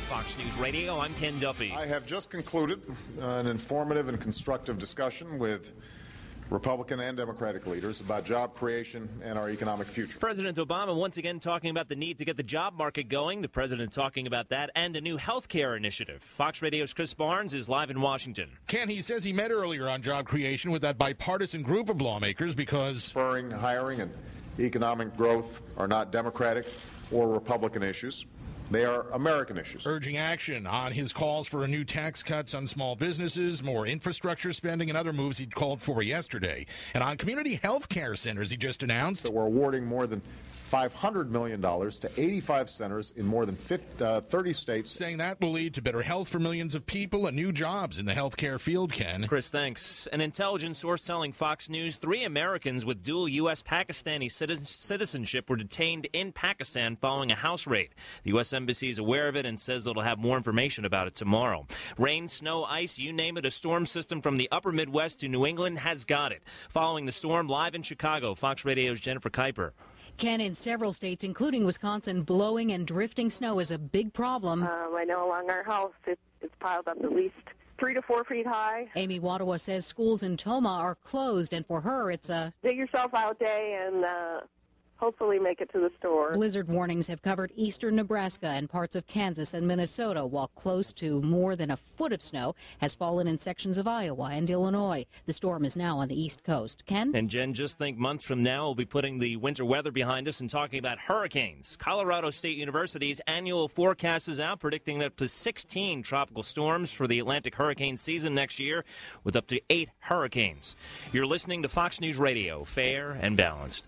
Fox News Radio. I'm Ken Duffy. I have just concluded an informative and constructive discussion with Republican and Democratic leaders about job creation and our economic future. President Obama once again talking about the need to get the job market going. The president talking about that and a new health care initiative. Fox Radio's Chris Barnes is live in Washington. Ken, he says he met earlier on job creation with that bipartisan group of lawmakers because spurring, hiring, and economic growth are not Democratic or Republican issues. They are American issues. Urging action on his calls for a new tax cuts on small businesses, more infrastructure spending, and other moves he'd called for yesterday. And on community health care centers, he just announced that we're awarding more than $500 million to 85 centers in more than 30 states. Saying that will lead to better health for millions of people and new jobs in the healthcare field, Ken. Chris, thanks. An intelligence source telling Fox News 3 Americans with dual U.S.-Pakistani citizenship were detained in Pakistan following a house raid. The U.S. Embassy is aware of it and says it'll have more information about it tomorrow. Rain, snow, ice, you name it, a storm system from the upper Midwest to New England has got it. Following the storm, live in Chicago, Fox Radio's Jennifer Kuiper. Ken, in several states, including Wisconsin, blowing and drifting snow is a big problem. I know along our house it's piled up at least 3 to 4 feet high. Amy Wadawa says schools in Toma are closed, and for her it's a dig yourself out day and hopefully make it to the store. Blizzard warnings have covered eastern Nebraska and parts of Kansas and Minnesota, while close to more than a foot of snow has fallen in sections of Iowa and Illinois. The storm is now on the East Coast. Ken? And Jen, just think months from now we'll be putting the winter weather behind us and talking about hurricanes. Colorado State University's annual forecast is out, predicting up to 16 tropical storms for the Atlantic hurricane season next year, with up to 8 hurricanes. You're listening to Fox News Radio, fair and balanced.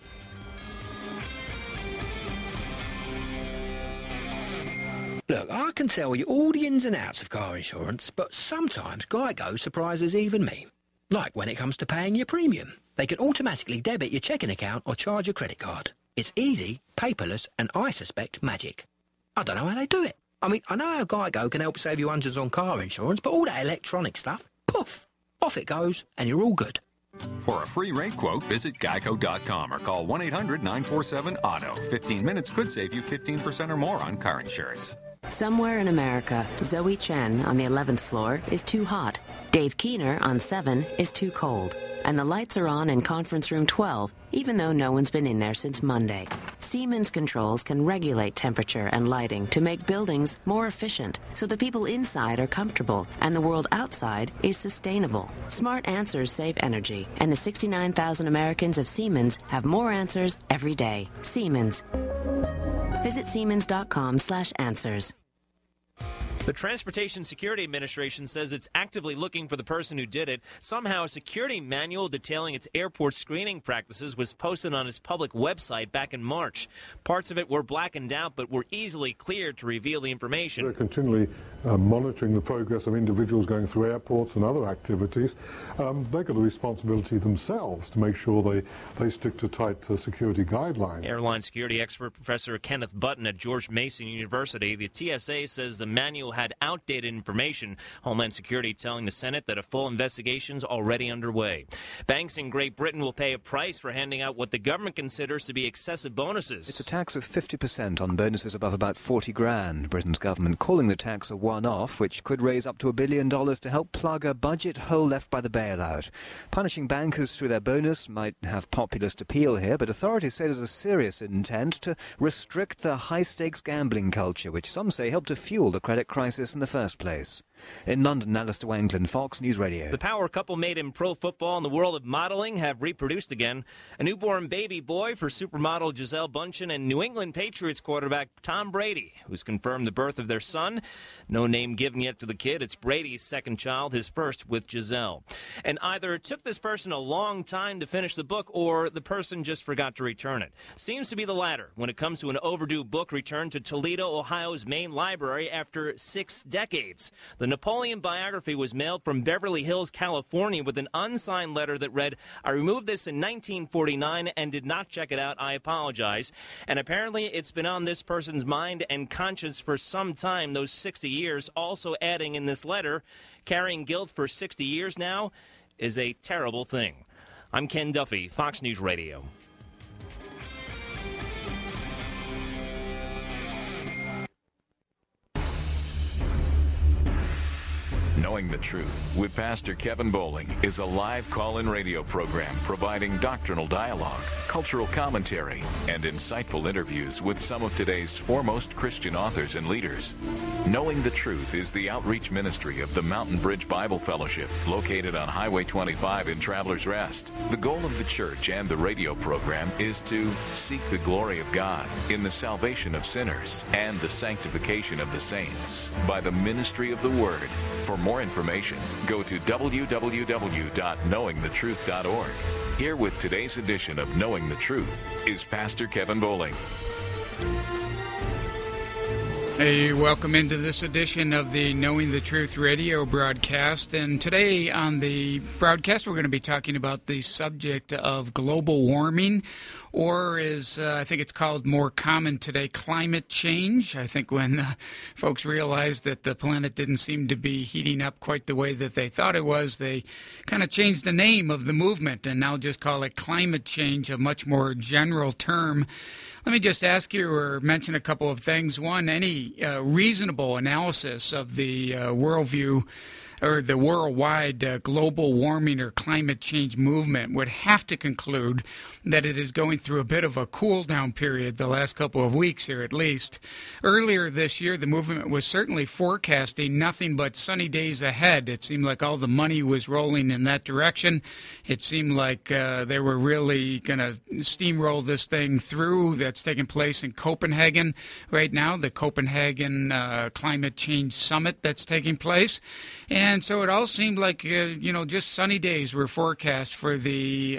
Look, I can tell you all the ins and outs of car insurance, but sometimes Geico surprises even me. Like when it comes to paying your premium. They can automatically debit your checking account or charge your credit card. It's easy, paperless, and I suspect magic. I don't know how they do it. I mean, I know how Geico can help save you hundreds on car insurance, but all that electronic stuff, poof, off it goes, and you're all good. For a free rate quote, visit geico.com or call 1-800-947-AUTO. 15 minutes could save you 15% or more on car insurance. Somewhere in America, Zoe Chen on the 11th floor is too hot. Dave Keener on 7 is too cold. And the lights are on in conference room 12, even though no one's been in there since Monday. Siemens controls can regulate temperature and lighting to make buildings more efficient, so the people inside are comfortable and the world outside is sustainable. Smart answers save energy, and the 69,000 Americans of Siemens have more answers every day. Siemens. Visit Siemens.com/answers. The Transportation Security Administration says it's actively looking for the person who did it. Somehow, a security manual detailing its airport screening practices was posted on its public website back in March. Parts of it were blackened out, but were easily cleared to reveal the information. They're continually monitoring the progress of individuals going through airports and other activities. They've got a responsibility themselves to make sure they stick to tight security guidelines. Airline security expert Professor Kenneth Button at George Mason University. The TSA says the manual had outdated information. Homeland Security telling the Senate that a full investigation's already underway. Banks in Great Britain will pay a price for handing out what the government considers to be excessive bonuses. It's a tax of 50% on bonuses above about 40 grand. Britain's government calling the tax a one-off, which could raise up to $1 billion to help plug a budget hole left by the bailout. Punishing bankers through their bonus might have populist appeal here, but authorities say there's a serious intent to restrict the high-stakes gambling culture, which some say helped to fuel the credit crisis in the first place. In London, Alistair Wanglund, Fox News Radio. The power couple made in pro football and the world of modeling have reproduced again. A newborn baby boy for supermodel Gisele Bündchen and New England Patriots quarterback Tom Brady, who's confirmed the birth of their son. No name given yet to the kid. It's Brady's second child, his first with Gisele. And either it took this person a long time to finish the book or the person just forgot to return it. Seems to be the latter when it comes to an overdue book returned to Toledo, Ohio's main library after 6 decades. The Napoleon biography was mailed from Beverly Hills, California, with an unsigned letter that read, "I removed this in 1949 and did not check it out. I apologize." And apparently it's been on this person's mind and conscience for some time, those 60 years, also adding in this letter, carrying guilt for 60 years now is a terrible thing. I'm Ken Duffy, Fox News Radio. Knowing the Truth with Pastor Kevin Bowling is a live call-in radio program providing doctrinal dialogue, cultural commentary, and insightful interviews with some of today's foremost Christian authors and leaders. Knowing the Truth is the outreach ministry of the Mountain Bridge Bible Fellowship, located on Highway 25 in Travelers Rest. The goal of the church and the radio program is to seek the glory of God in the salvation of sinners and the sanctification of the saints by the ministry of the Word. For more information, go to www.knowingthetruth.org. Here with today's edition of Knowing the Truth is Pastor Kevin Bowling. Hey, welcome into this edition of the Knowing the Truth radio broadcast. And today on the broadcast, we're going to be talking about the subject of global warming, or as I think it's called more common today, climate change. I think when folks realized that the planet didn't seem to be heating up quite the way that they thought it was, they kind of changed the name of the movement and now just call it climate change, a much more general term. Let me just ask you or mention a couple of things. One, any reasonable analysis of the worldview or the worldwide global warming or climate change movement would have to conclude that it is going through a bit of a cool-down period the last couple of weeks here at least. Earlier this year, the movement was certainly forecasting nothing but sunny days ahead. It seemed like all the money was rolling in that direction. It seemed like they were really going to steamroll this thing through. That's taking place in Copenhagen right now, the Copenhagen Climate Change Summit that's taking place. And so it all seemed like, just sunny days were forecast for the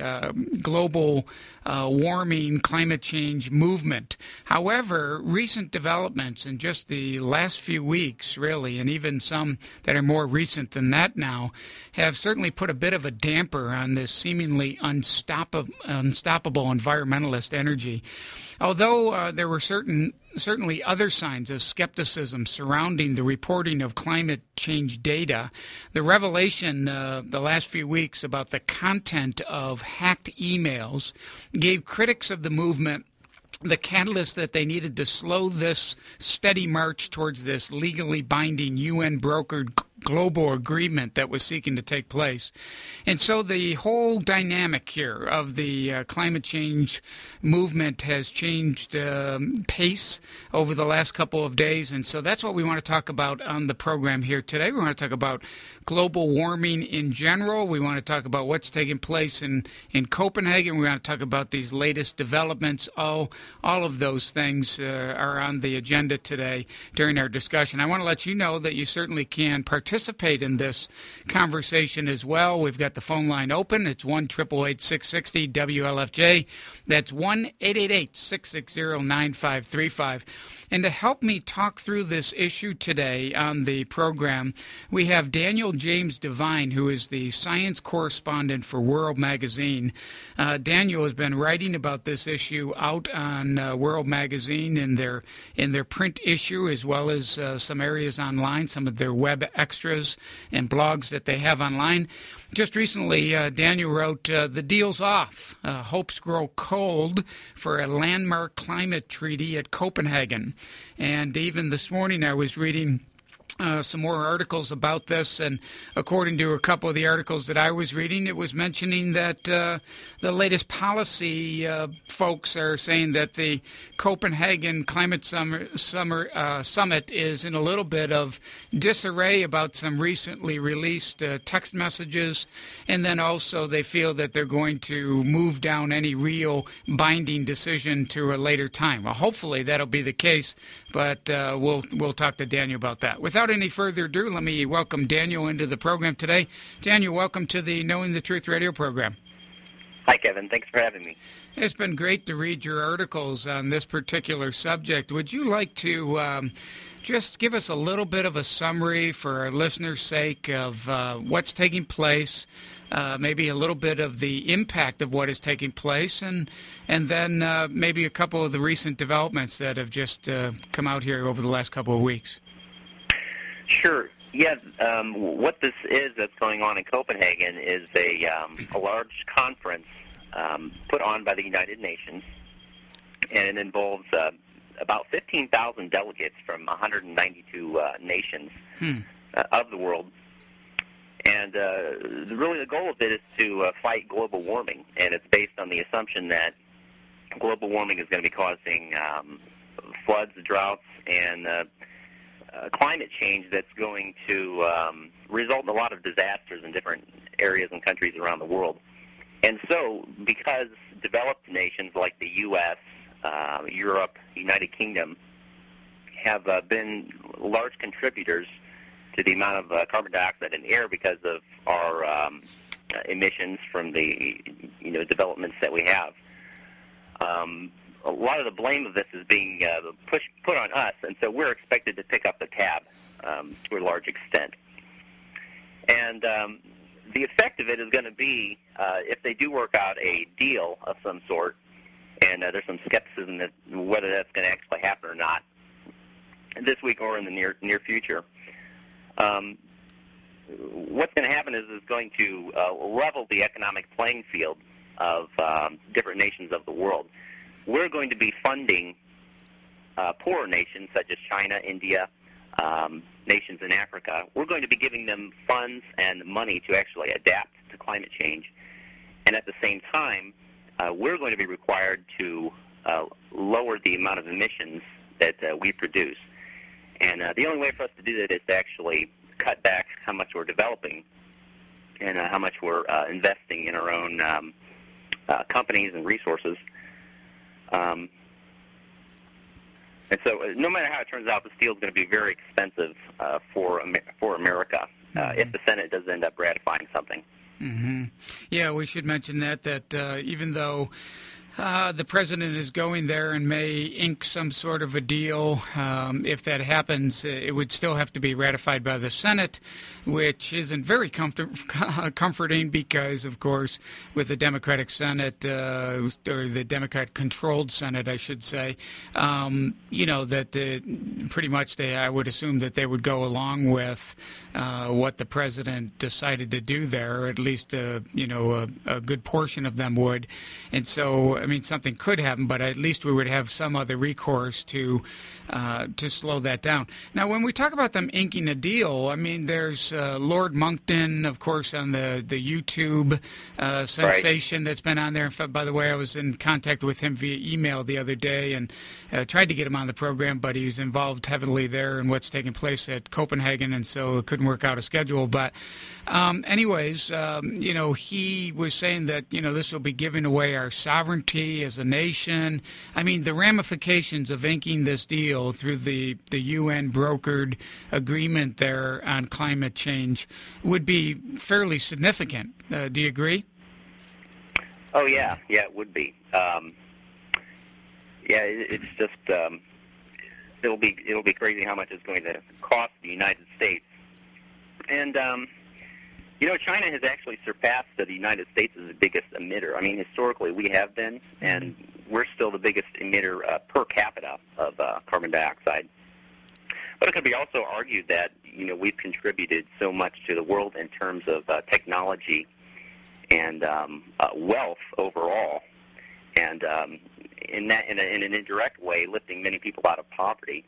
global warming climate change movement. However, recent developments in just the last few weeks, really, and even some that are more recent than that now, have certainly put a bit of a damper on this seemingly unstoppable environmentalist energy. Although there were certainly other signs of skepticism surrounding the reporting of climate change data, the revelation the last few weeks about the content of hacked emails gave critics of the movement the catalyst that they needed to slow this steady march towards this legally binding UN-brokered global agreement that was seeking to take place. And so the whole dynamic here of the climate change movement has changed pace over the last couple of days. And so that's what we want to talk about on the program here today. We want to talk about global warming in general. We want to talk about what's taking place in Copenhagen. We want to talk about these latest developments. All of those things are on the agenda today during our discussion. I want to let you know that you certainly can participate in this conversation as well. We've got the phone line open. It's 1-888-660-WLFJ. That's 1-888-660-9535. And to help me talk through this issue today on the program, we have Daniel James Devine, who is the science correspondent for World Magazine. Daniel has been writing about this issue out on World Magazine in their print issue, as well as some areas online, some of their web extras and blogs that they have online. Just recently, Daniel wrote, "The deal's off. Hopes grow cold for a landmark climate treaty at Copenhagen." And even this morning I was reading some more articles about this, and according to a couple of the articles that I was reading, it was mentioning that the latest policy folks are saying that the Copenhagen Climate Summit is in a little bit of disarray about some recently released text messages, and then also they feel that they're going to move down any real binding decision to a later time. Well, hopefully that'll be the case, but we'll talk to Daniel about that. Without any further ado, let me welcome Daniel into the program today. Daniel, welcome to the Knowing the Truth radio program. Hi, Kevin. Thanks for having me. It's been great to read your articles on this particular subject. Would you like to just give us a little bit of a summary for our listeners' sake of what's taking place, maybe a little bit of the impact of what is taking place, and then maybe a couple of the recent developments that have just come out here over the last couple of weeks? Sure. Yeah, what this is that's going on in Copenhagen is a large conference put on by the United Nations, and it involves about 15,000 delegates from 192 nations of the world. And really the goal of it is to fight global warming, and it's based on the assumption that global warming is going to be causing floods, droughts, and climate change that's going to result in a lot of disasters in different areas and countries around the world. And so, because developed nations like the U.S., Europe, United Kingdom have been large contributors to the amount of carbon dioxide in the air because of our emissions from the developments that we have. A lot of the blame of this is being put on us, and so we're expected to pick up the tab to a large extent. And the effect of it is going to be, if they do work out a deal of some sort, and there's some skepticism that whether that's going to actually happen or not this week or in the near future, what's going to happen is it's going to level the economic playing field of different nations of the world. We're going to be funding poorer nations such as China, India, nations in Africa. We're going to be giving them funds and money to actually adapt to climate change. And at the same time, we're going to be required to lower the amount of emissions that we produce. And the only way for us to do that is to actually cut back how much we're developing and how much we're investing in our own companies and resources. And so no matter how it turns out, the steel is going to be very expensive for America if the Senate does end up ratifying something. Mm-hmm. Yeah, we should mention that even though the president is going there and may ink some sort of a deal, if that happens, it would still have to be ratified by the Senate, which isn't very comforting because, of course, with the Democratic Senate, or the Democrat-controlled Senate, I should say, that pretty much I would assume that they would go along with what the president decided to do there, or at least, a good portion of them would. And so, I mean, something could happen, but at least we would have some other recourse to slow that down. Now, when we talk about them inking a deal, I mean, there's Lord Monkton, of course, on the YouTube sensation that's been on there. In fact, by the way, I was in contact with him via email the other day and tried to get him on the program, but he was involved heavily there in what's taking place at Copenhagen, and so it couldn't work out a schedule. But anyways, he was saying that, this will be giving away our sovereignty as a nation. I mean, the ramifications of inking this deal through the UN brokered agreement there on climate change would be fairly significant. Do you agree? Oh, yeah, it would be. It's just it'll be crazy how much it's going to cost the United States. And China has actually surpassed the United States as the biggest emitter. I mean, historically we have been, and we're still the biggest emitter per capita of carbon dioxide. But it could be also argued that we've contributed so much to the world in terms of technology and wealth overall, and in an indirect way, lifting many people out of poverty.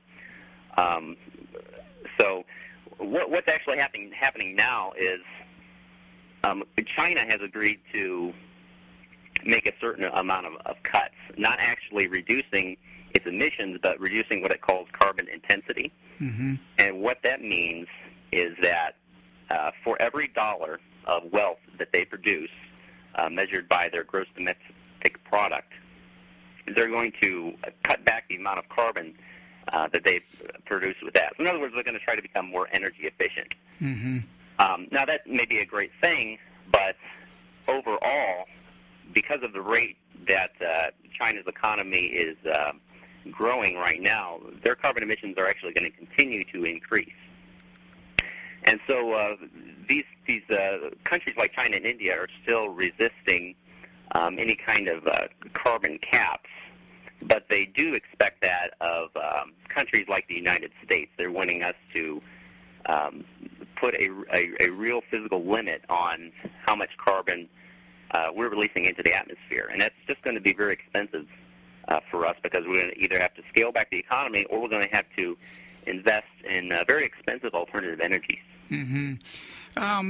So what's actually happening now is China has agreed to make a certain amount of cuts, not actually reducing its emissions, but reducing what it calls carbon intensity. Mm-hmm. And what that means is that for every dollar of wealth that they produce, measured by their gross domestic product, they're going to cut back the amount of carbon that they produce with that. So in other words, they're going to try to become more energy efficient. Mm-hmm. Now, that may be a great thing, but overall, because of the rate that China's economy is growing right now, their carbon emissions are actually going to continue to increase. And so these countries like China and India are still resisting any kind of carbon caps, but they do expect that of countries like the United States. They're wanting us to put a real physical limit on how much carbon we're releasing into the atmosphere, and that's just going to be very expensive for us because we're going to either have to scale back the economy or we're going to have to invest in very expensive alternative energies. Mm-hmm.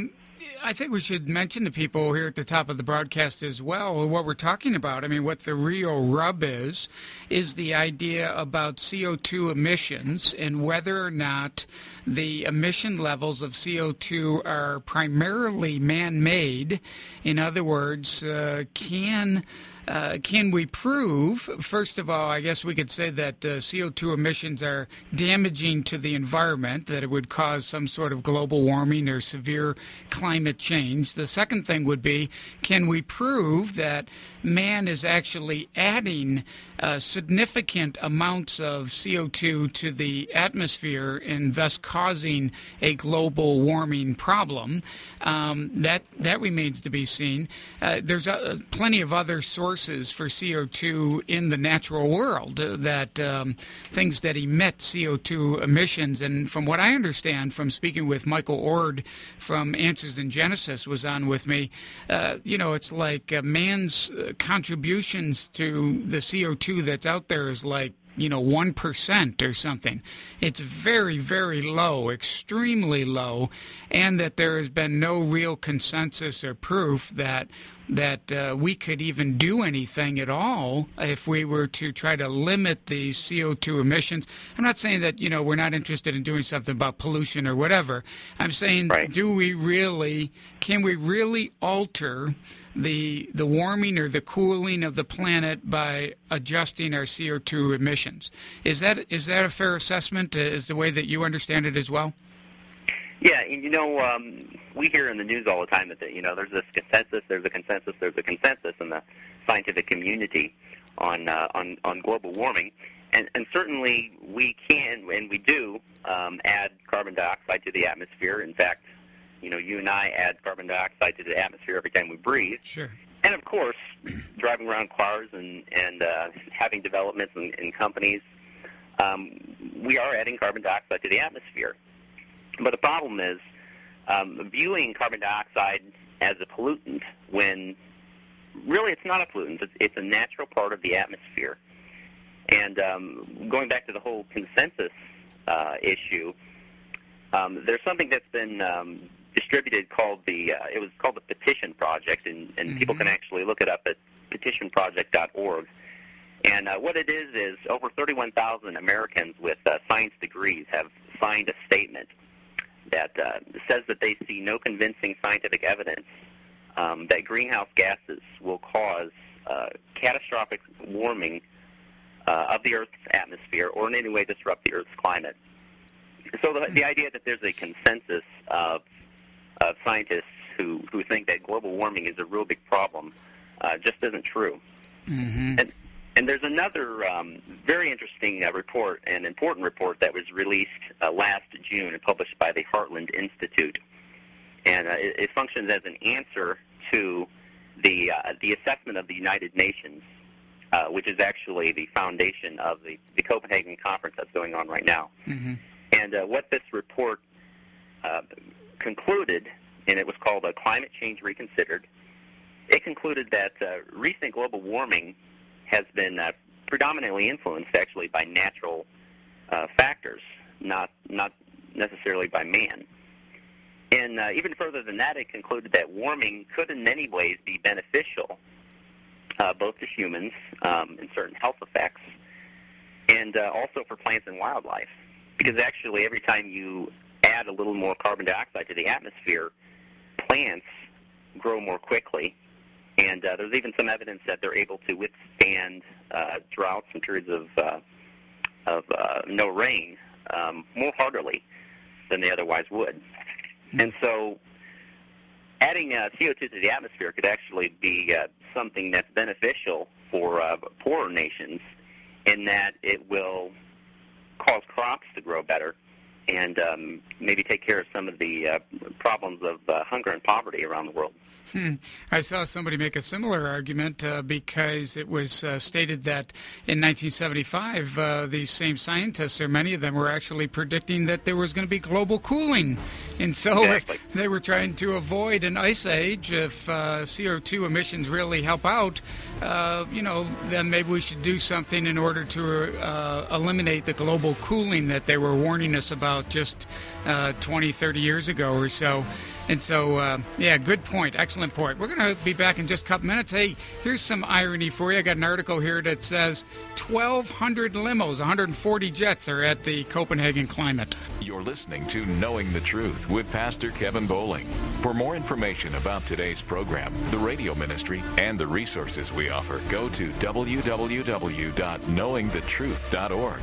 I think we should mention to people here at the top of the broadcast as well what we're talking about. I mean, what the real rub is the idea about CO2 emissions and whether or not the emission levels of CO2 are primarily man-made. In other words, can we prove, first of all, I guess we could say that CO2 emissions are damaging to the environment, that it would cause some sort of global warming or severe climate change. The second thing would be, can we prove that man is actually adding significant amounts of CO2 to the atmosphere and thus causing a global warming problem? That remains to be seen. There's plenty of other sources for CO2 in the natural world, that things that emit CO2 emissions. And from what I understand from speaking with Michael Ord from Answers in Genesis was on with me, it's like man's contributions to the CO2 that's out there is like 1% or something. It's very, very low, extremely low, and that there has been no real consensus or proof that we could even do anything at all if we were to try to limit the CO2 emissions. I'm not saying that, we're not interested in doing something about pollution or whatever. I'm saying, can we really alter the warming or the cooling of the planet by adjusting our CO2 emissions? Is that a fair assessment? Is the way that you understand it as well? Yeah, we hear in the news all the time that there's this consensus, there's a consensus in the scientific community on global warming, and certainly we can and we do add carbon dioxide to the atmosphere. In fact, you and I add carbon dioxide to the atmosphere every time we breathe. Sure. And of course, driving around cars and having developments in companies, we are adding carbon dioxide to the atmosphere. But the problem is viewing carbon dioxide as a pollutant when really it's not a pollutant. It's a natural part of the atmosphere. And going back to the whole consensus issue, there's something that's been distributed called it was called the Petition Project, and people can actually look it up at petitionproject.org. And what it is over 31,000 Americans with science degrees have signed a statement that says that they see no convincing scientific evidence that greenhouse gases will cause catastrophic warming of the Earth's atmosphere or in any way disrupt the Earth's climate. So the idea that there's a consensus of scientists who think that global warming is a real big problem just isn't true. Mm-hmm. And there's another very interesting report, an important report that was released last June and published by the Heartland Institute. And it functions as an answer to the assessment of the United Nations, which is actually the foundation of the Copenhagen conference that's going on right now. Mm-hmm. And what this report concluded, and it was called Climate Change Reconsidered, it concluded that recent global warming has been predominantly influenced actually by natural factors, not necessarily by man. And even further than that, it concluded that warming could in many ways be beneficial, both to humans in certain health effects, and also for plants and wildlife. Because actually every time you add a little more carbon dioxide to the atmosphere, plants grow more quickly. And there's even some evidence that they're able to withstand droughts and periods of no rain more heartily than they otherwise would. And so adding CO2 to the atmosphere could actually be something that's beneficial for poorer nations in that it will cause crops to grow better and maybe take care of some of the problems of hunger and poverty around the world. I saw somebody make a similar argument because it was stated that in 1975, these same scientists, or many of them, were actually predicting that there was going to be global cooling. And so exactly. They were trying to avoid an ice age. If CO2 emissions really help out, then maybe we should do something in order to eliminate the global cooling that they were warning us about just 20, 30 years ago or so. And so, good point. Excellent point. We're going to be back in just a couple minutes. Hey, here's some irony for you. I got an article here that says 1,200 limos, 140 jets are at the Copenhagen Climate. You're listening to Knowing the Truth with Pastor Kevin Bowling. For more information about today's program, the radio ministry, and the resources we offer, go to www.knowingthetruth.org.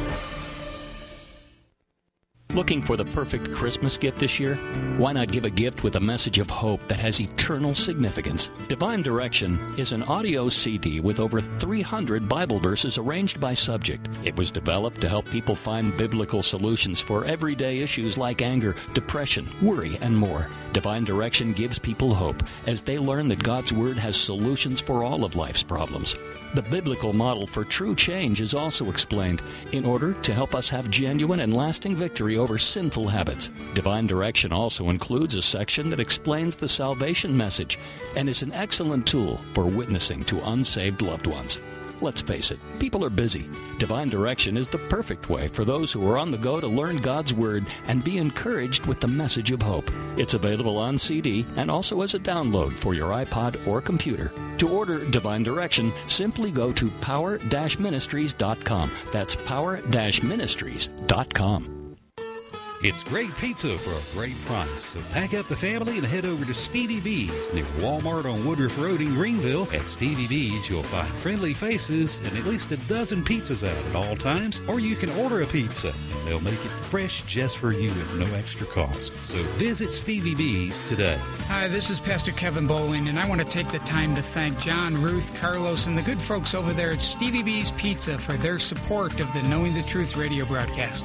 Looking for the perfect Christmas gift this year? Why not give a gift with a message of hope that has eternal significance? Divine Direction is an audio CD with over 300 Bible verses arranged by subject. It was developed to help people find biblical solutions for everyday issues like anger, depression, worry, and more. Divine Direction gives people hope as they learn that God's Word has solutions for all of life's problems. The biblical model for true change is also explained in order to help us have genuine and lasting victory over sinful habits. Divine Direction also includes a section that explains the salvation message and is an excellent tool for witnessing to unsaved loved ones. Let's face it, people are busy. Divine Direction is the perfect way for those who are on the go to learn God's Word and be encouraged with the message of hope. It's available on CD and also as a download for your iPod or computer. To order Divine Direction, simply go to power-ministries.com. That's power-ministries.com. It's great pizza for a great price. So pack up the family and head over to Stevie B's near Walmart on Woodruff Road in Greenville. At Stevie B's, you'll find friendly faces and at least a dozen pizzas out at all times. Or you can order a pizza and they'll make it fresh just for you at no extra cost. So visit Stevie B's today. Hi, this is Pastor Kevin Bowling, and I want to take the time to thank John, Ruth, Carlos, and the good folks over there at Stevie B's Pizza for their support of the Knowing the Truth radio broadcast.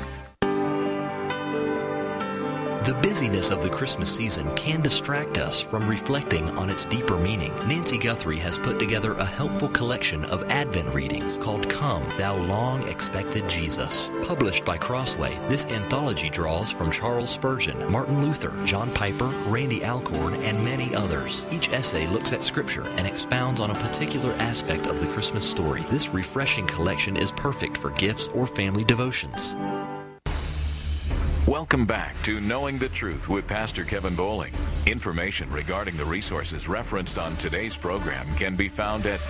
The busyness of the Christmas season can distract us from reflecting on its deeper meaning. Nancy Guthrie has put together a helpful collection of Advent readings called Come, Thou Long-Expected Jesus. Published by Crossway, this anthology draws from Charles Spurgeon, Martin Luther, John Piper, Randy Alcorn, and many others. Each essay looks at Scripture and expounds on a particular aspect of the Christmas story. This refreshing collection is perfect for gifts or family devotions. Welcome back to Knowing the Truth with Pastor Kevin Bowling. Information regarding the resources referenced on today's program can be found at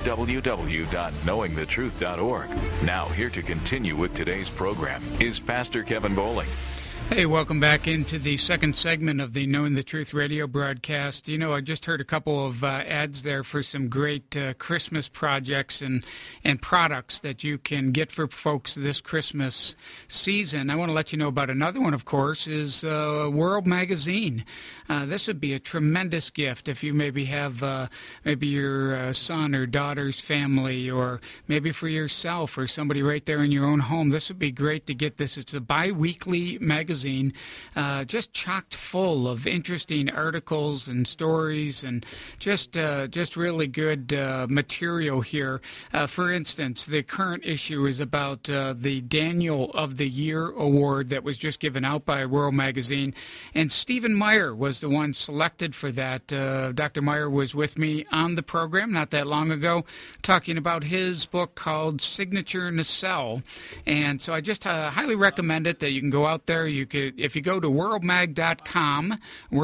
www.knowingthetruth.org. Now, here to continue with today's program is Pastor Kevin Bowling. Hey, welcome back into the second segment of the Knowing the Truth radio broadcast. You know, I just heard a couple of ads there for some great Christmas projects and products that you can get for folks this Christmas season. I want to let you know about another one, of course, is World Magazine. This would be a tremendous gift if you maybe have maybe your son or daughter's family, or maybe for yourself or somebody right there in your own home. This would be great to get this. It's a bi-weekly magazine, just chocked full of interesting articles and stories and just really good material here. For instance, the current issue is about the Daniel of the Year award that was just given out by World Magazine, and Stephen Meyer was the one selected for that. Dr. Meyer was with me on the program not that long ago talking about his book called Signature Nacelle, and so I just highly recommend it, that you can go out there. You could, if you go to worldmag.com,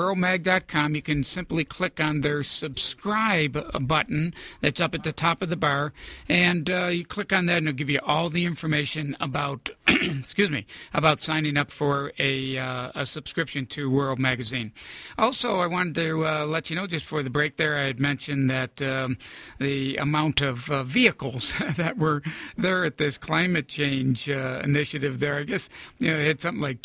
you can simply click on their subscribe button that's up at the top of the bar, and you click on that and it'll give you all the information about about signing up for a subscription to World Magazine. Also, I wanted to let you know, just before the break there, I had mentioned that the amount of vehicles that were there at this climate change initiative there, I guess, it had something like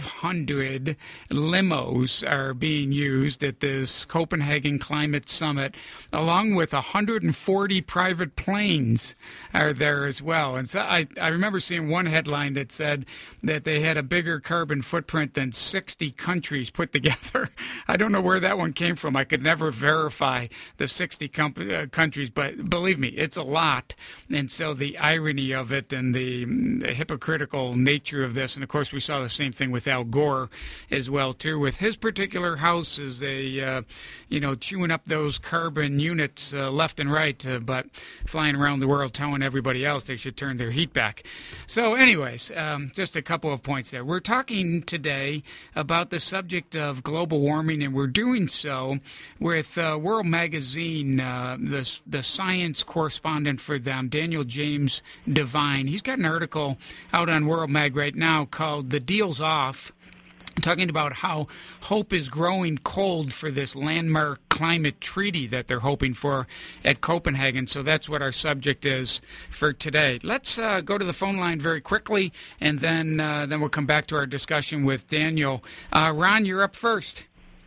1,200 limos are being used at this Copenhagen Climate Summit, along with 140 private planes are there as well. And so I remember seeing one headline that said that they had a bigger carbon footprint than 60 countries put together. I don't know where that one came from. I could never verify the 60 countries, but believe me, it's a lot. And so the irony of it and the hypocritical nature of this, and of course we saw the same thing with Al Gore as well, too, with his particular house as a, chewing up those carbon units left and right, but flying around the world telling everybody else they should turn their heat back. So anyways, just a couple of points there. We're talking today about the subject of global warming, and we're doing so with World Magazine, the science correspondent for them, Daniel James Devine. He's got an article out on World Mag right now called "The Deal's Off," talking about how hope is growing cold for this landmark climate treaty that they're hoping for at Copenhagen. So that's what our subject is for today. Let's go to the phone line very quickly, and then we'll come back to our discussion with Daniel. Ron, you're up first.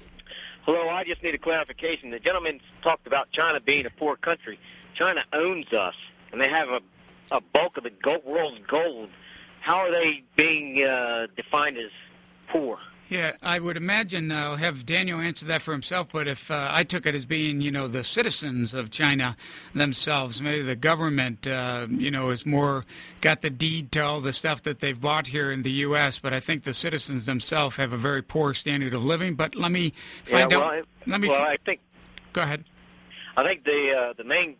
Hello, I just need a clarification. The gentleman talked about China being a poor country. China owns us, and they have a bulk of the world's gold. How are they being defined as poor? Yeah, I would imagine I'll have Daniel answer that for himself, but if I took it as being, the citizens of China themselves, maybe the government, is more got the deed to all the stuff that they've bought here in the U.S., but I think the citizens themselves have a very poor standard of living. But let me find out. I think. Go ahead. I think the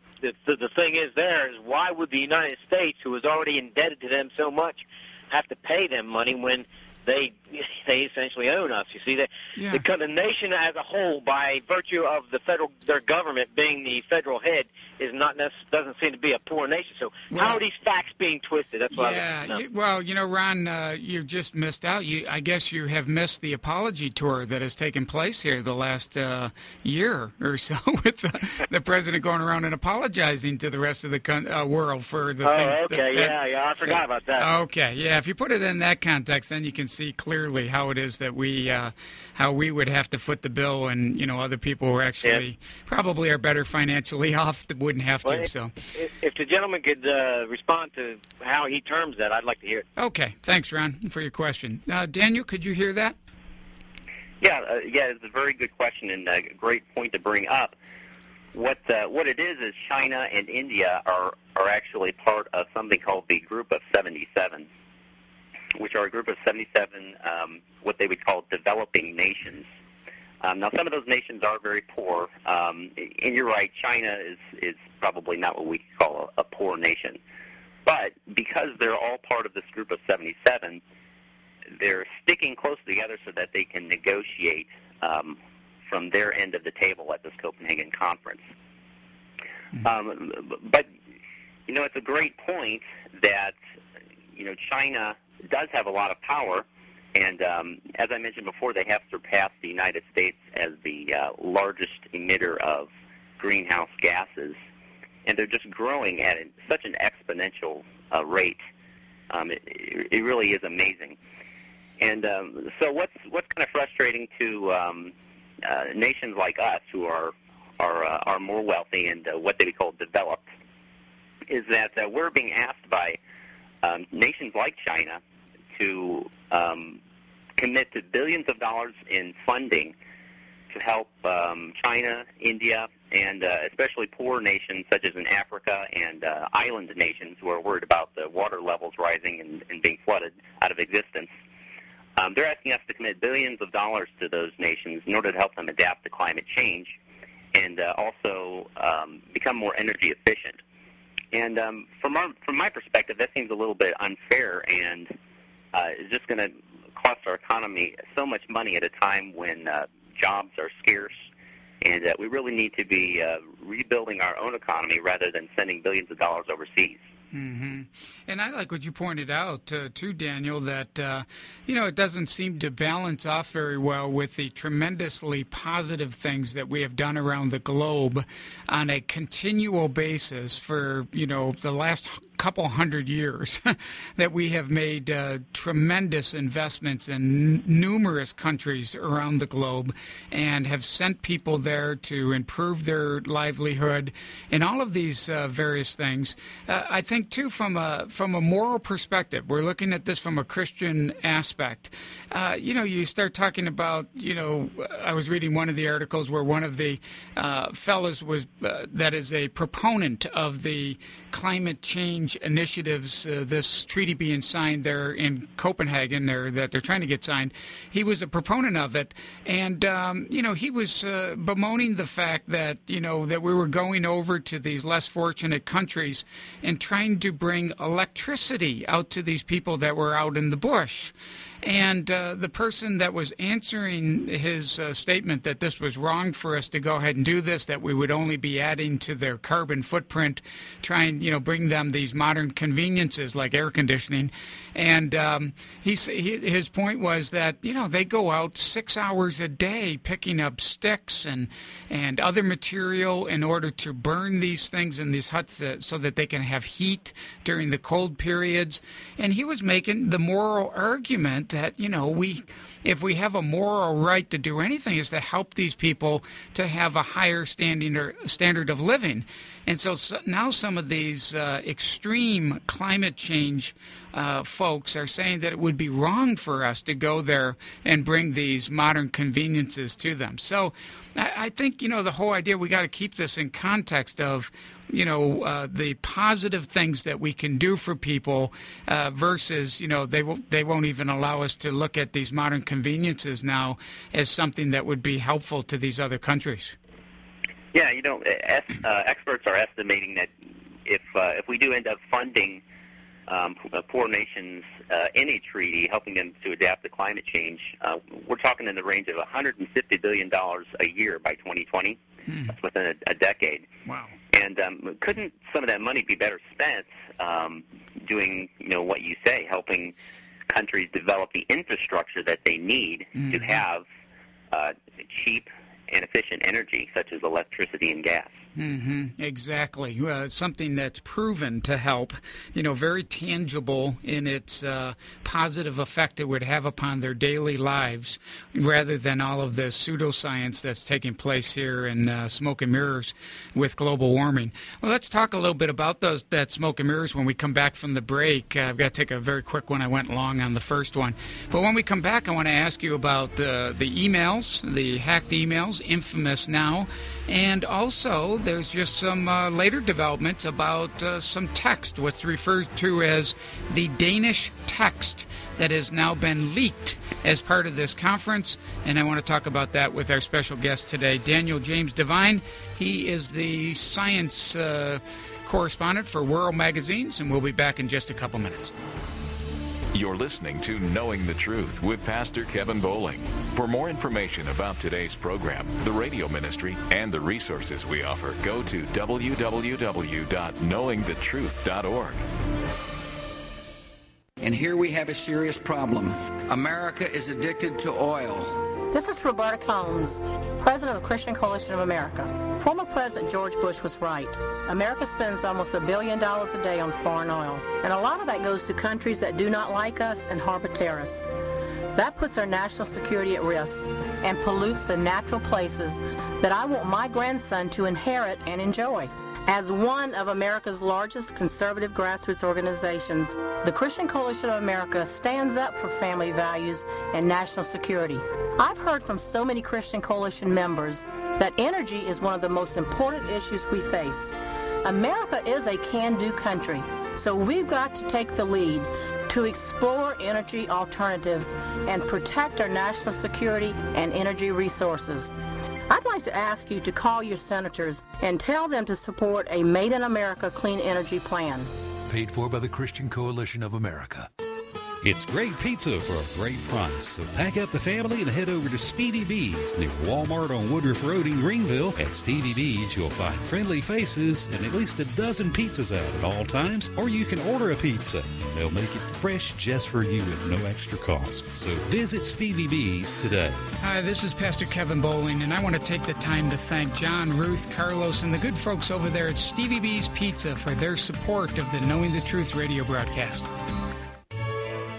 thing is why would the United States, who is already indebted to them so much, have to pay them money when they essentially own us? You see, the nation as a whole, by virtue of their government being the federal head, doesn't seem to be a poor nation. So how are these facts being twisted? That's what I want to know. Ron, you've just missed out. I guess you have missed the apology tour that has taken place here the last year or so, with the president going around and apologizing to the rest of the world for the things. Okay, I forgot about that. Okay, yeah. If you put it in that context, then you can see clearly how it is that how we would have to foot the bill, and other people who actually probably are better financially off wouldn't have to. Well, So, if the gentleman could respond to how he terms that, I'd like to hear it. Okay, thanks, Ron, for your question. Daniel, could you hear that? Yeah, it's a very good question and a great point to bring up. What it is China and India are actually part of something called the Group of 77, which are a group of 77, what they would call developing nations. Now, some of those nations are very poor, and you're right, China is probably not what we call a poor nation. But because they're all part of this group of 77, they're sticking close together so that they can negotiate from their end of the table at this Copenhagen conference. But, it's a great point that, China does have a lot of power. And as I mentioned before, they have surpassed the United States as the largest emitter of greenhouse gases, and they're just growing at such an exponential rate. It really is amazing. And so, what's kind of frustrating to nations like us, who are more wealthy and what they would call developed, is that we're being asked by nations like China to commit to billions of dollars in funding to help China, India, and especially poor nations such as in Africa and island nations who are worried about the water levels rising and being flooded out of existence. They're asking us to commit billions of dollars to those nations in order to help them adapt to climate change and also become more energy efficient. And from my perspective, that seems a little bit unfair and is just going to cost our economy so much money at a time when jobs are scarce, and we really need to be rebuilding our own economy rather than sending billions of dollars overseas. Mm-hmm. And I like what you pointed out, too, Daniel, that, it doesn't seem to balance off very well with the tremendously positive things that we have done around the globe on a continual basis for, the last couple hundred years that we have made tremendous investments in numerous countries around the globe and have sent people there to improve their livelihood and all of these various things. I think, too, from a moral perspective, we're looking at this from a Christian aspect. You start talking about, I was reading one of the articles where one of the fellows was that is a proponent of the climate change change initiatives, this treaty being signed there in Copenhagen, that they're trying to get signed. He was a proponent of it, and he was bemoaning the fact that that we were going over to these less fortunate countries and trying to bring electricity out to these people that were out in the bush. And the person that was answering his statement that this was wrong for us to go ahead and do this, that we would only be adding to their carbon footprint, trying, bring them these modern conveniences like air conditioning. And his point was that, they go out 6 hours a day picking up sticks and other material in order to burn these things in these huts so that they can have heat during the cold periods. And he was making the moral argument that, if we have a moral right to do anything, is to help these people to have a higher standard of living. And so now some of these extreme climate change folks are saying that it would be wrong for us to go there and bring these modern conveniences to them. So I think, the whole idea, we got to keep this in context of the positive things that we can do for people versus, they won't even allow us to look at these modern conveniences now as something that would be helpful to these other countries. Yeah, experts are estimating that if we do end up funding poor nations in a treaty, helping them to adapt to climate change, we're talking in the range of $150 billion a year by 2020. That's within a decade. Wow. And couldn't some of that money be better spent doing, what you say, helping countries develop the infrastructure that they need to have cheap and efficient energy, such as electricity and gas? Exactly. Something that's proven to help, very tangible in its positive effect it would have upon their daily lives, rather than all of the pseudoscience that's taking place here in smoke and mirrors with global warming. Well, let's talk a little bit about that smoke and mirrors when we come back from the break. I've got to take a very quick one. I went long on the first one. But when we come back, I want to ask you about the emails, the hacked emails, infamous now, and also there's just some later developments about some text, what's referred to as the Danish text, that has now been leaked as part of this conference. And I want to talk about that with our special guest today, Daniel James Devine. He is the science correspondent for World Magazines, and we'll be back in just a couple minutes. You're listening to Knowing the Truth with Pastor Kevin Bowling. For more information about today's program, the radio ministry, and the resources we offer, go to www.knowingthetruth.org. And here we have a serious problem. America is addicted to oil. This is Roberta Combs, president of Christian Coalition of America. Former President George Bush was right. America spends almost $1 billion a day on foreign oil, and a lot of that goes to countries that do not like us and harbor terrorists. That puts our national security at risk and pollutes the natural places that I want my grandson to inherit and enjoy. As one of America's largest conservative grassroots organizations, the Christian Coalition of America stands up for family values and national security. I've heard from so many Christian Coalition members that energy is one of the most important issues we face. America is a can-do country, so we've got to take the lead to explore energy alternatives and protect our national security and energy resources. I'd like to ask you to call your senators and tell them to support a Made in America clean energy plan. Paid for by the Christian Coalition of America. It's great pizza for a great price. So pack up the family and head over to Stevie B's near Walmart on Woodruff Road in Greenville. At Stevie B's, you'll find friendly faces and at least a dozen pizzas out at all times. Or you can order a pizza. They'll make it fresh just for you at no extra cost. So visit Stevie B's today. Hi, this is Pastor Kevin Bowling, and I want to take the time to thank John, Ruth, Carlos, and the good folks over there at Stevie B's Pizza for their support of the Knowing the Truth radio broadcast.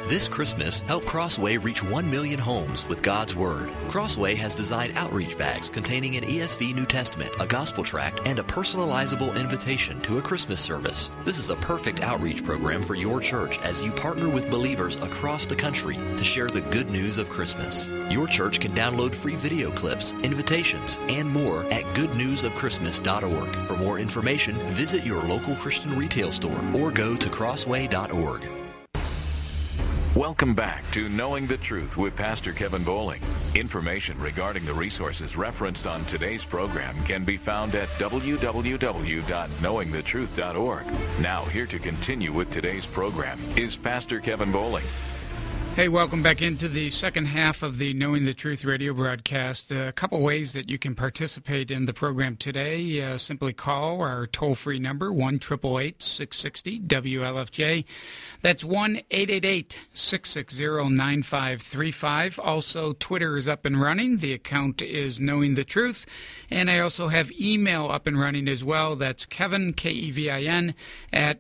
This Christmas, help Crossway reach 1 million homes with God's Word. Crossway has designed outreach bags containing an ESV New Testament, a gospel tract, and a personalizable invitation to a Christmas service. This is a perfect outreach program for your church as you partner with believers across the country to share the good news of Christmas. Your church can download free video clips, invitations, and more at goodnewsofchristmas.org. For more information, visit your local Christian retail store or go to crossway.org. Welcome back to Knowing the Truth with Pastor Kevin Bowling. Information regarding the resources referenced on today's program can be found at www.knowingthetruth.org. Now, here to continue with today's program is Pastor Kevin Bowling. Hey, welcome back into the second half of the Knowing the Truth radio broadcast. A couple ways that you can participate in the program today. Simply call our toll-free number, 1-888-660-WLFJ. That's 1-888-660-9535. Also, Twitter is up and running. The account is Knowing the Truth. And I also have email up and running as well. That's Kevin, K-E-V-I-N, at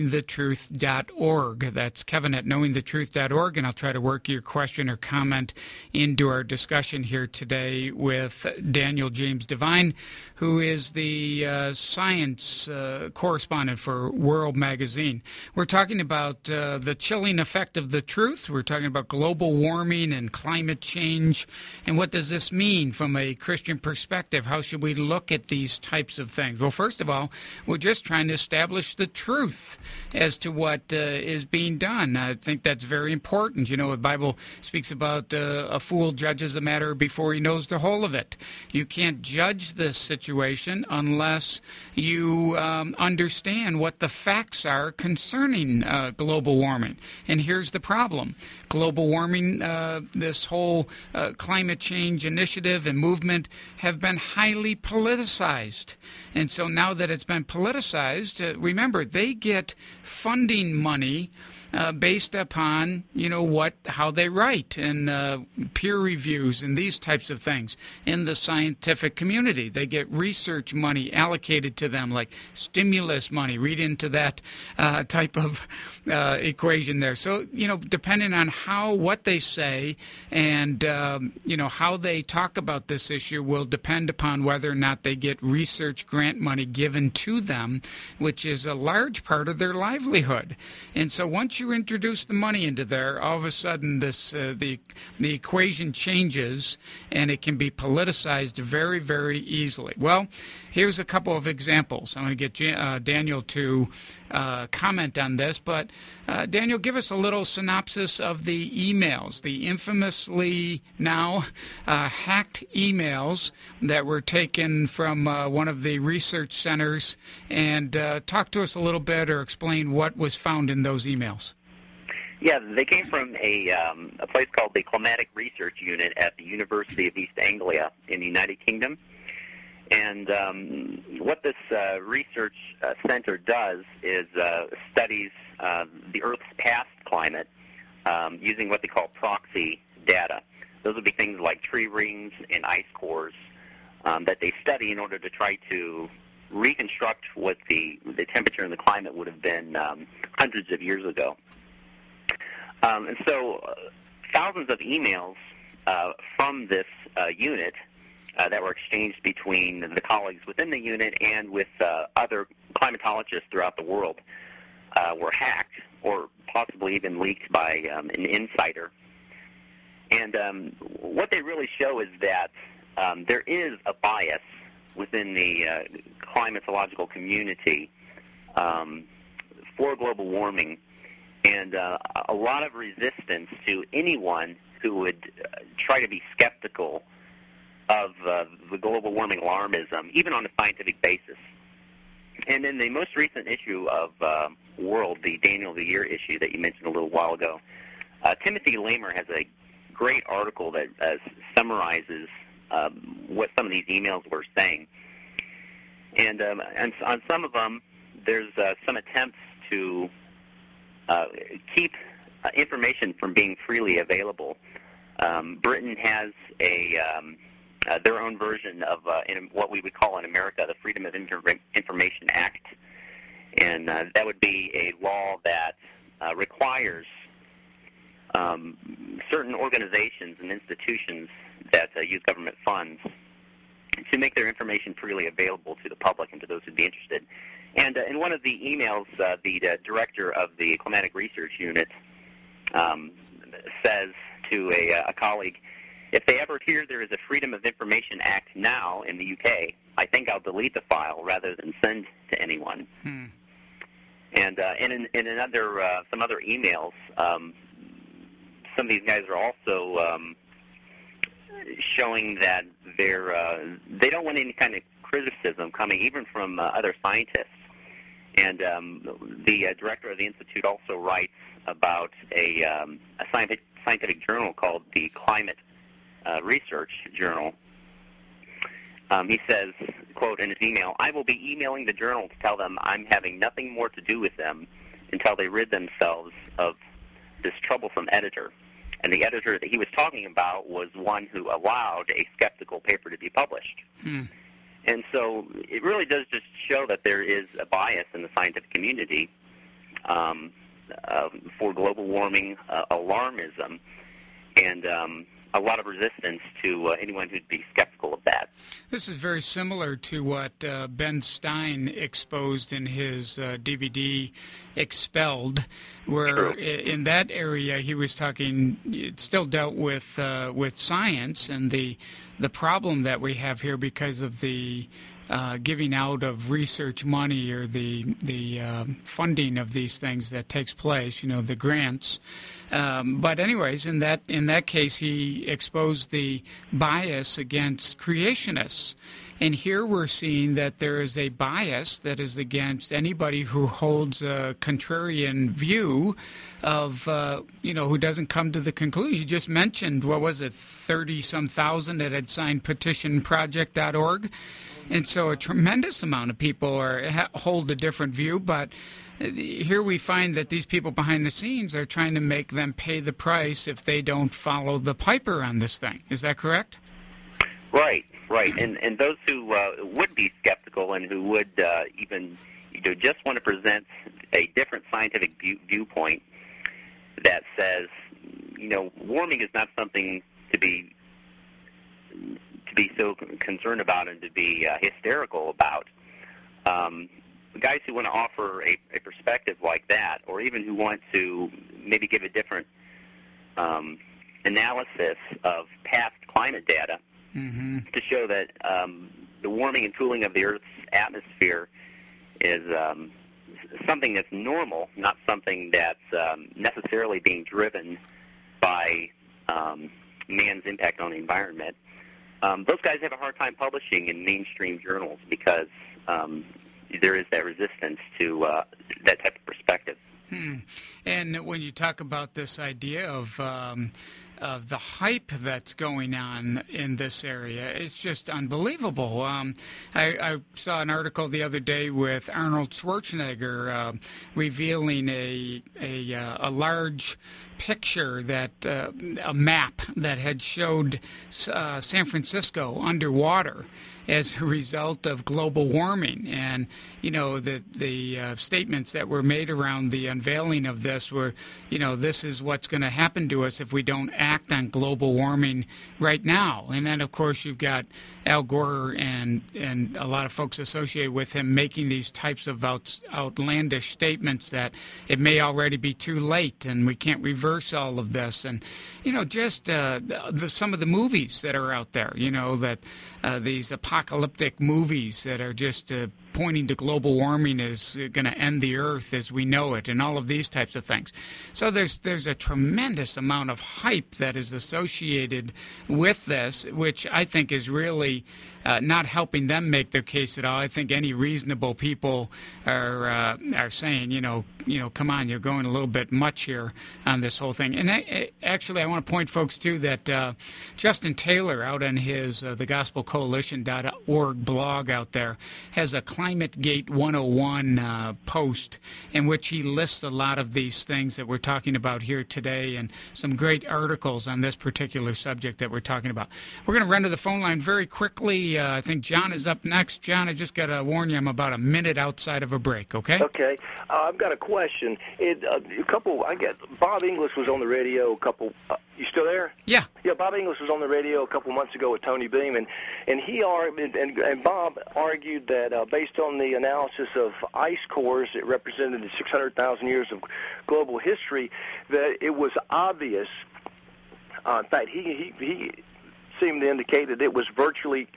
knowingthetruth.org. That's Kevin at knowingthetruth.org, and I'll try to work your question or comment into our discussion here today with Daniel James Devine, who is the science correspondent for World Magazine. We're talking about the chilling effect of the truth. We're talking about global warming and climate change. And what does this mean from a Christian perspective? How should we look at these types of things? Well, first of all, we're just trying to establish the truth as to what is being done. I think that's very important. You know, the Bible speaks about a fool judges a matter before he knows the whole of it. You can't judge this situation unless you understand what the facts are concerning global warming. And here's the problem. Global warming, this whole climate change initiative and movement have been highly politicized. And so now that it's been politicized, remember, they get funding money based upon, you know, how they write and peer reviews and these types of things in the scientific community. They get research money allocated to them, like stimulus money. Read into that type of equation there. So, you know, depending on what they say and, you know, how they talk about this issue will depend upon whether or not they get research grant money given to them, which is a large part of their livelihood. And so once you introduce the money into there, all of a sudden this the equation changes and it can be politicized very, very easily. Well, here's a couple of examples. I'm going to get Daniel to comment on this, but Daniel, give us a little synopsis of the emails, the infamously now hacked emails that were taken from one of the research centers, and talk to us a little bit or explain what was found in those emails. Yeah, they came from a place called the Climatic Research Unit at the University of East Anglia in the United Kingdom. And what this research center does is studies the Earth's past climate using what they call proxy data. Those would be things like tree rings and ice cores that they study in order to try to reconstruct what the temperature and the climate would have been hundreds of years ago. And so thousands of emails from this unit that were exchanged between the colleagues within the unit and with other climatologists throughout the world were hacked or possibly even leaked by an insider. And what they really show is that there is a bias within the climatological community for global warming, and a lot of resistance to anyone who would try to be skeptical of the global warming alarmism, even on a scientific basis. And in the most recent issue of World, the Daniel of the Year issue that you mentioned a little while ago, Timothy Lamer has a great article that summarizes what some of these emails were saying. And on some of them, there's some attempts to keep information from being freely available. Britain has their own version of in what we would call in America the Freedom of Information Act, and that would be a law that requires certain organizations and institutions that use government funds to make their information freely available to the public and to those who'd be interested. And in one of the emails, the director of the Climatic Research Unit says to a colleague, "If they ever hear there is a Freedom of Information Act now in the UK, I think I'll delete the file rather than send to anyone." And in another some other emails, some of these guys are also showing that they don't want any kind of criticism coming even from other scientists. And the director of the Institute also writes about a scientific journal called the Climate Research Journal. He says, quote, in his email, "I will be emailing the journal to tell them I'm having nothing more to do with them until they rid themselves of this troublesome editor." And the editor that he was talking about was one who allowed a skeptical paper to be published. And so it really does just show that there is a bias in the scientific community for global warming alarmism, and a lot of resistance to anyone who'd be skeptical of that. This is very similar to what Ben Stein exposed in his DVD Expelled, where in that area he was talking, it still dealt with science and the problem that we have here because of the giving out of research money or the funding of these things that takes place, the grants. But anyways, in that case, he exposed the bias against creationists. And here we're seeing that there is a bias that is against anybody who holds a contrarian view of, who doesn't come to the conclusion. You just mentioned, 30-some thousand that had signed petitionproject.org. And so a tremendous amount of people hold a different view, but here we find that these people behind the scenes are trying to make them pay the price if they don't follow the piper on this thing. Is that correct? Right. And those who would be skeptical and who would even just want to present a different scientific viewpoint that says, warming is not something to be so concerned about and to be hysterical about. Guys who want to offer a perspective like that, or even who want to maybe give a different analysis of past climate data to show that the warming and cooling of the Earth's atmosphere is something that's normal, not something that's necessarily being driven by man's impact on the environment. Those guys have a hard time publishing in mainstream journals because there is that resistance to that type of perspective. And when you talk about this idea of the hype that's going on in this area, it's just unbelievable. I saw an article the other day with Arnold Schwarzenegger revealing a large picture that a map that had showed San Francisco underwater as a result of global warming. And, the statements that were made around the unveiling of this were, this is what's going to happen to us if we don't act on global warming right now. And then, of course, you've got Al Gore and a lot of folks associated with him making these types of outlandish statements that it may already be too late and we can't reverse all of this. And, just some of the movies that are out there, that these apocalyptic movies that are just pointing to global warming is going to end the Earth as we know it, and all of these types of things. So there's a tremendous amount of hype that is associated with this, which I think is really not helping them make their case at all. I think any reasonable people are saying, come on, you're going a little bit much here on this whole thing. And actually, I want to point folks to that Justin Taylor out on his thegospelcoalition.org blog out there has a ClimateGate 101 post in which he lists a lot of these things that we're talking about here today and some great articles on this particular subject that we're talking about. We're going to run to the phone line very quickly. I think John is up next. John, I just got to warn you, I'm about a minute outside of a break, okay? Okay. I've got a question. Bob Inglis was on the radio a couple... you still there? Yeah. Yeah, Bob Inglis was on the radio a couple months ago with Tony Beam, and Bob argued that based on the analysis of ice cores that represented the 600,000 years of global history, that it was obvious. In fact, he seemed to indicate that it was virtually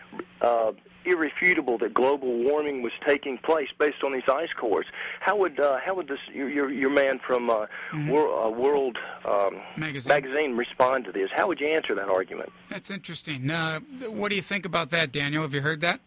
irrefutable that global warming was taking place based on these ice cores. How would this your man from World Magazine respond to this? How would you answer that argument? That's interesting. What do you think about that, Daniel? Have you heard that?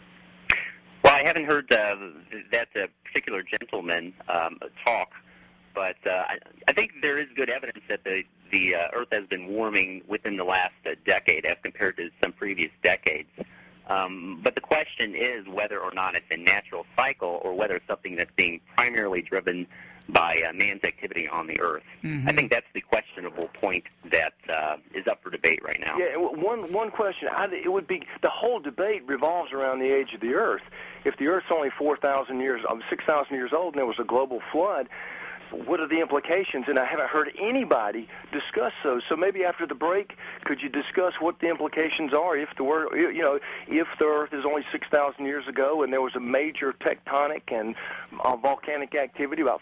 Well, I haven't heard that particular gentleman talk, but I think there is good evidence that the Earth has been warming within the last decade as compared to some previous decades. But the question is whether or not it's a natural cycle or whether it's something that's being primarily driven by man's activity on the Earth. I think that's the questionable point that is up for debate right now. Yeah, one question. It would be the whole debate revolves around the age of the Earth. If the Earth's only 6,000 years old and there was a global flood, what are the implications? And I haven't heard anybody discuss those. So maybe after the break, could you discuss what the implications are if the Earth is only 6,000 years ago and there was a major tectonic and volcanic activity about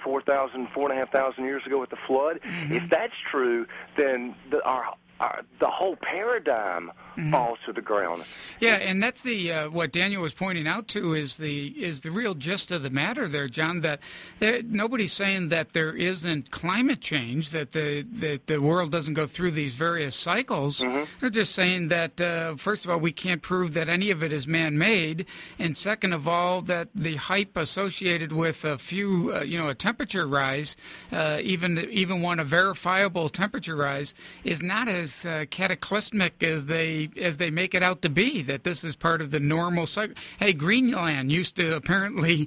4,500 years ago with the flood? If that's true, then the whole paradigm falls to the ground. Yeah, and that's what Daniel was pointing out to is the real gist of the matter there, John. That nobody's saying that there isn't climate change, that the world doesn't go through these various cycles. They're just saying that first of all, we can't prove that any of it is man-made, and second of all, that the hype associated with a few, a temperature rise, even one a verifiable temperature rise, is not as cataclysmic as they make it out to be, that this is part of the normal cycle. Hey, Greenland used to apparently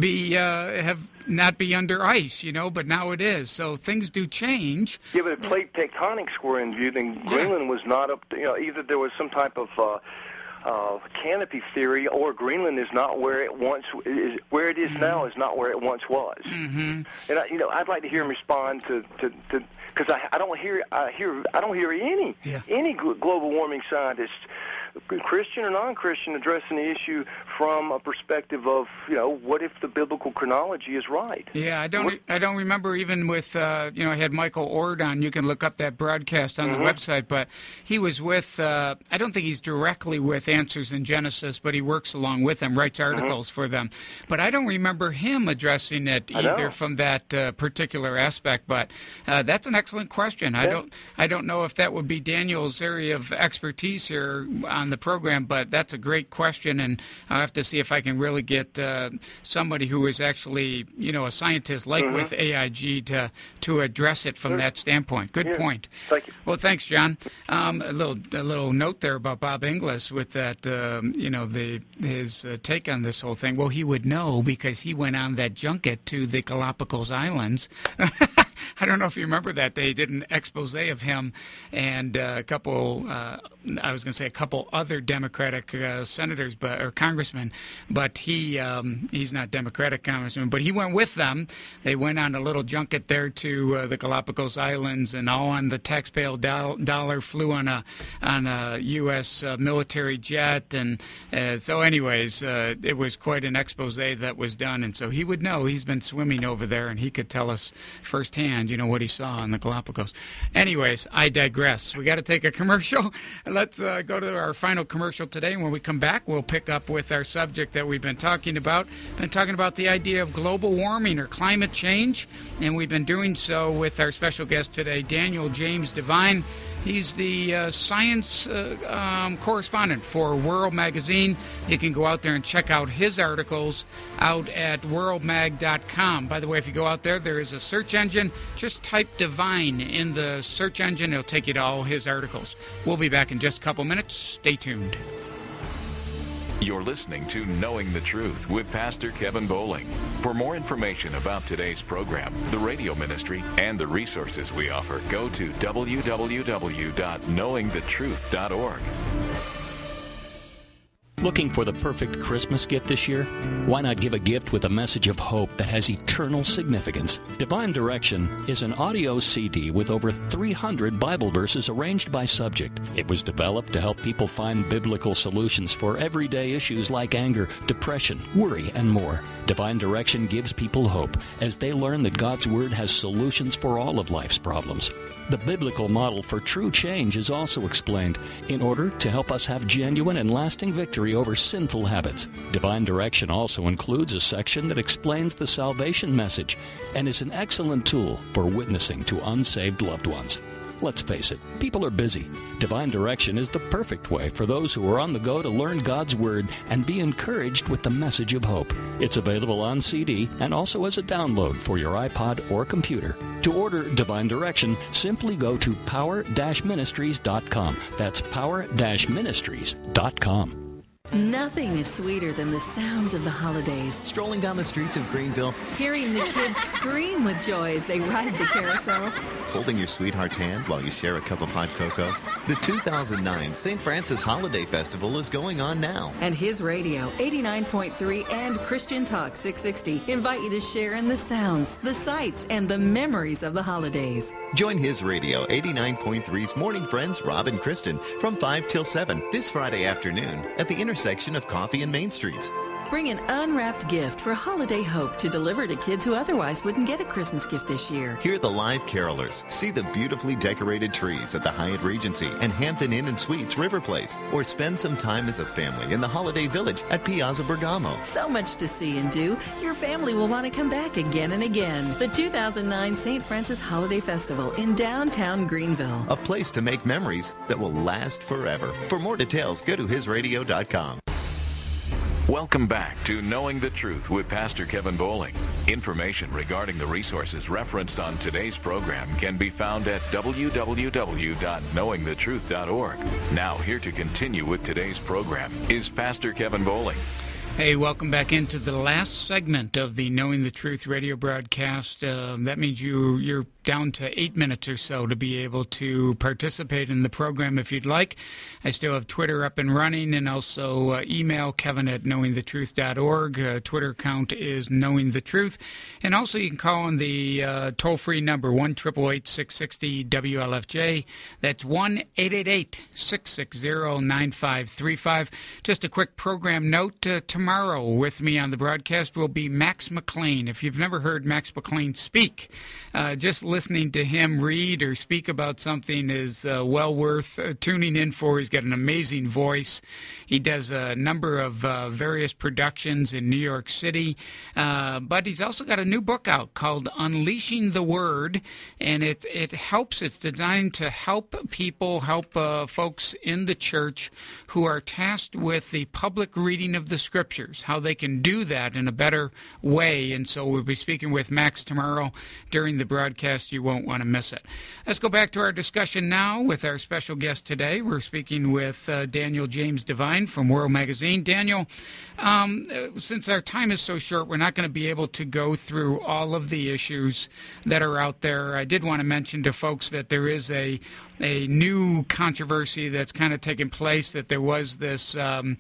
not be under ice, but now it is. So things do change. Yeah, but if plate tectonics were in view, then Greenland was not up to, either there was some type of canopy theory, or Greenland is not where it once is. Where it is now is not where it once was. And I'd like to hear him respond to because I don't hear any global warming scientists, Christian or non-Christian, addressing the issue from a perspective of what if the biblical chronology is right? Yeah, I don't remember even with I had Michael Ord on. You can look up that broadcast on the website, but he was with I don't think he's directly with Answers in Genesis, but he works along with them, writes articles for them. But I don't remember him addressing it either from that particular aspect. But that's an excellent question. I don't know if that would be Daniel's area of expertise here on the program, but that's a great question, and I'll have to see if I can really get somebody who is actually, a scientist like with AIG to address it from that standpoint. Good point. Thank you. Well, thanks, John. A little note there about Bob Inglis with that, his take on this whole thing. Well, he would know because he went on that junket to the Galapagos Islands. I don't know if you remember that. They did an expose of him and a couple, a couple other Democratic senators or congressmen, but he's not Democratic congressman, but he went with them. They went on a little junket there to the Galapagos Islands, and all on the taxpayer dollar, flew on a U.S. military jet. And so anyways, it was quite an expose that was done, and so he would know. He's been swimming over there, and he could tell us firsthand, what he saw on the Galapagos. Anyways, I digress. We got to take a commercial. Let's go to our final commercial today. And when we come back, we'll pick up with our subject that we've been talking about. Been talking about the idea of global warming or climate change, and we've been doing so with our special guest today, Daniel James Devine. He's the science correspondent for World Magazine. You can go out there and check out his articles out at worldmag.com. By the way, if you go out there, there is a search engine. Just type Devine in the search engine. It'll take you to all his articles. We'll be back in just a couple minutes. Stay tuned. You're listening to Knowing the Truth with Pastor Kevin Bowling. For more information about today's program, the radio ministry, and the resources we offer, go to www.knowingthetruth.org. Looking for the perfect Christmas gift this year? Why not give a gift with a message of hope that has eternal significance? Divine Direction is an audio CD with over 300 Bible verses arranged by subject. It was developed to help people find biblical solutions for everyday issues like anger, depression, worry, and more. Divine Direction gives people hope as they learn that God's Word has solutions for all of life's problems. The biblical model for true change is also explained in order to help us have genuine and lasting victory over sinful habits. Divine Direction also includes a section that explains the salvation message and is an excellent tool for witnessing to unsaved loved ones. Let's face it, people are busy. Divine Direction is the perfect way for those who are on the go to learn God's Word and be encouraged with the message of hope. It's available on CD and also as a download for your iPod or computer. To order Divine Direction, simply go to power-ministries.com. That's power-ministries.com. Nothing is sweeter than the sounds of the holidays. Strolling down the streets of Greenville. Hearing the kids scream with joy as they ride the carousel. Holding your sweetheart's hand while you share a cup of hot cocoa. The 2009 St. Francis Holiday Festival is going on now. And His Radio, 89.3 and Christian Talk 660 invite you to share in the sounds, the sights, and the memories of the holidays. Join His Radio 89.3's Morning Friends Rob and Kristen from 5 till 7 this Friday afternoon at the intersection of Coffee and Main Streets. Bring an unwrapped gift for holiday hope to deliver to kids who otherwise wouldn't get a Christmas gift this year. Hear the live carolers, see the beautifully decorated trees at the Hyatt Regency and Hampton Inn and Suites River Place, or spend some time as a family in the Holiday Village at Piazza Bergamo. So much to see and do, your family will want to come back again and again. The 2009 St. Francis Holiday Festival in downtown Greenville. A place to make memories that will last forever. For more details, go to hisradio.com. Welcome back to Knowing the Truth with Pastor Kevin Bowling. Information regarding the resources referenced on today's program can be found at www.knowingthetruth.org. Now, here to continue with today's program is Pastor Kevin Bowling. Hey, welcome back into the last segment of the Knowing the Truth radio broadcast. That means you're down to 8 minutes or so to be able to participate in the program if you'd like. I still have Twitter up and running, and also email kevin@knowingthetruth.org. Twitter account is Knowing the Truth. And also you can call on the toll-free number 1-888-660-WLFJ. That's 1-888-660-9535. Just a quick program note. Tomorrow with me on the broadcast will be Max McLean. If you've never heard Max McLean speak, just listening to him read or speak about something is well worth tuning in for. He's got an amazing voice. He does a number of various productions in New York City, but he's also got a new book out called Unleashing the Word, and it helps. It's designed to help people, help folks in the church who are tasked with the public reading of the Scriptures, how they can do that in a better way. And so we'll be speaking with Max tomorrow during the broadcast. You won't want to miss it. Let's go back to our discussion now with our special guest today. We're speaking with Daniel James Devine from World Magazine. Daniel, since our time is so short, we're not going to be able to go through all of the issues that are out there. I did want to mention to folks that there is a new controversy that's kind of taken place, that there was this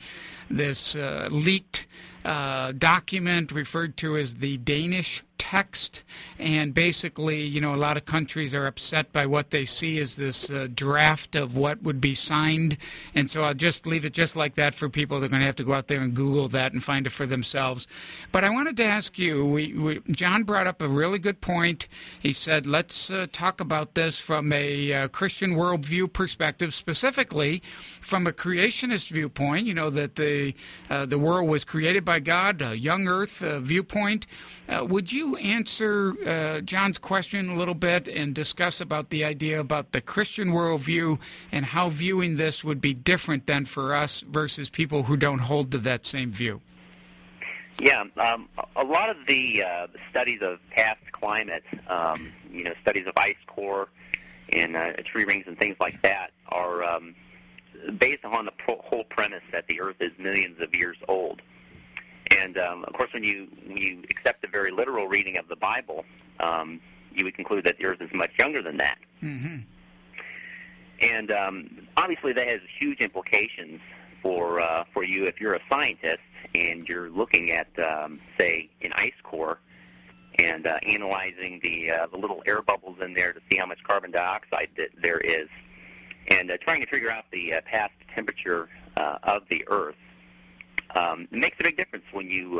leaked document referred to as the Danish text, and basically, a lot of countries are upset by what they see as this draft of what would be signed, and so I'll just leave it just like that for people. They're going to have to go out there and Google that and find it for themselves. But I wanted to ask you, John brought up a really good point. He said, let's talk about this from a Christian worldview perspective, specifically from a creationist viewpoint, that the world was created by God, a young earth viewpoint. Would you answer John's question a little bit and discuss about the idea about the Christian worldview and how viewing this would be different than for us versus people who don't hold to that same view? Yeah, a lot of the studies of past climate, studies of ice core and tree rings and things like that are based on the whole premise that the Earth is millions of years old. And, of course, when you accept a very literal reading of the Bible, you would conclude that the Earth is much younger than that. Mm-hmm. And obviously that has huge implications for you if you're a scientist and you're looking at, say, an ice core and analyzing the little air bubbles in there to see how much carbon dioxide there is, and trying to figure out the past temperature of the Earth. It makes a big difference when you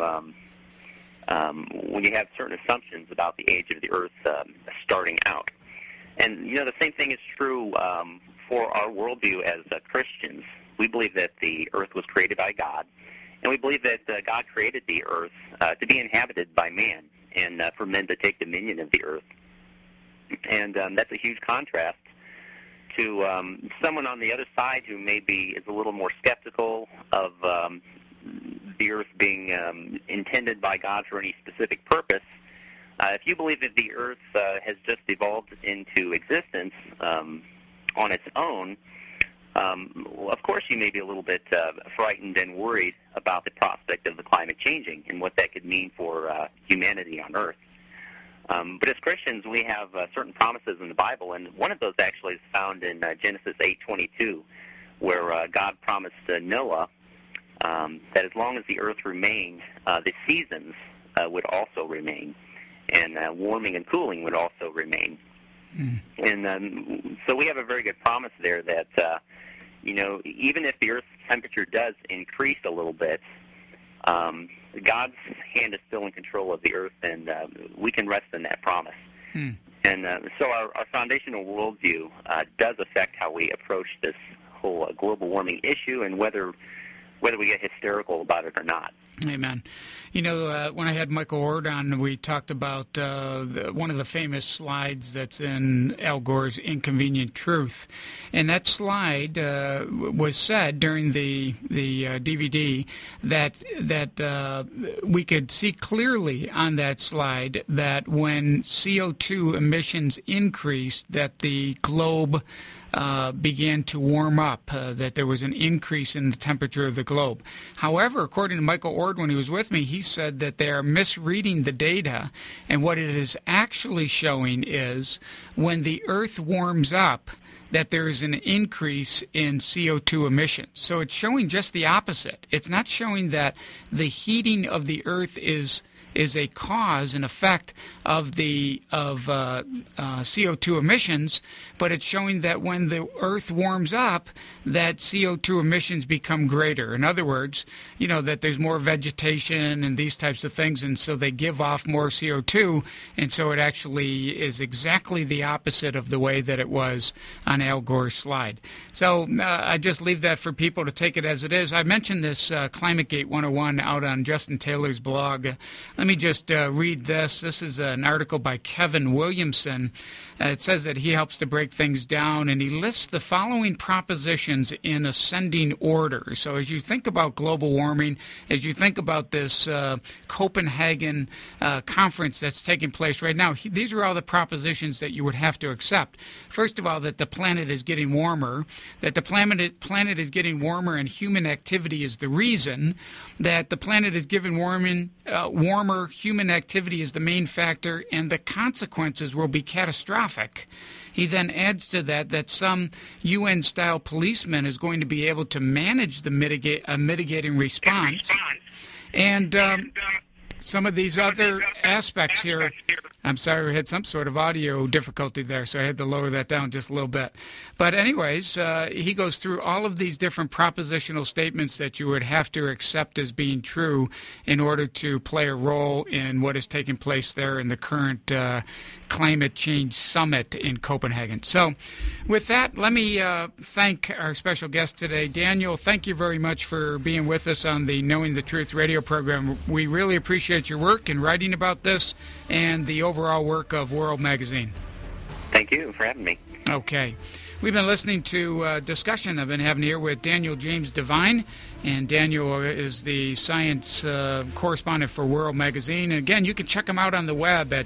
have certain assumptions about the age of the Earth starting out. And, the same thing is true for our worldview as Christians. We believe that the Earth was created by God, and we believe that God created the Earth to be inhabited by man and for men to take dominion of the Earth. And that's a huge contrast to someone on the other side who maybe is a little more skeptical of the Earth being intended by God for any specific purpose. If you believe that the Earth has just evolved into existence on its own, of course you may be a little bit frightened and worried about the prospect of the climate changing and what that could mean for humanity on Earth. But as Christians, we have certain promises in the Bible, and one of those actually is found in Genesis 8:22, where God promised Noah that as long as the earth remained, the seasons would also remain, and warming and cooling would also remain. And so we have a very good promise there that, even if the Earth's temperature does increase a little bit, God's hand is still in control of the Earth, and we can rest in that promise. And so our foundational worldview does affect how we approach this whole global warming issue and whether we get hysterical about it or not. Amen. When I had Michael Ord on, we talked about one of the famous slides that's in Al Gore's Inconvenient Truth. And that slide was said during the DVD that we could see clearly on that slide that when CO2 emissions increased, that the globe began to warm up, that there was an increase in the temperature of the globe. However, according to Michael Ord, when he was with me, he said that they are misreading the data, and what it is actually showing is when the Earth warms up, that there is an increase in CO2 emissions. So it's showing just the opposite. It's not showing that the heating of the Earth is a cause and effect of CO2 emissions, but it's showing that when the Earth warms up, that CO2 emissions become greater. In other words, that there's more vegetation and these types of things, and so they give off more CO2, and so it actually is exactly the opposite of the way that it was on Al Gore's slide. So I just leave that for people to take it as it is. I mentioned this ClimateGate 101 out on Justin Taylor's blog. Let me just read this. This is an article by Kevin Williamson. It says that he helps to break things down, and he lists the following propositions in ascending order. So as you think about global warming, as you think about this Copenhagen conference that's taking place right now, these are all the propositions that you would have to accept. First of all, that the planet is getting warmer, that the planet is getting warmer and human activity is the reason, that the planet is getting warmer, human activity is the main factor, and the consequences will be catastrophic. He then adds to that some UN-style policeman is going to be able to manage the mitigating response. And some of these other aspects here, I'm sorry, we had some sort of audio difficulty there, so I had to lower that down just a little bit. But anyways, he goes through all of these different propositional statements that you would have to accept as being true in order to play a role in what is taking place there in the current climate change summit in Copenhagen. So with that, let me thank our special guest today. Daniel, thank you very much for being with us on the Knowing the Truth radio program. We really appreciate your work in writing about this and the overall work of World Magazine. Thank you for having me. Okay. We've been listening to a discussion I've been having here with Daniel James Devine, and Daniel is the science correspondent for World Magazine. And again, you can check him out on the web at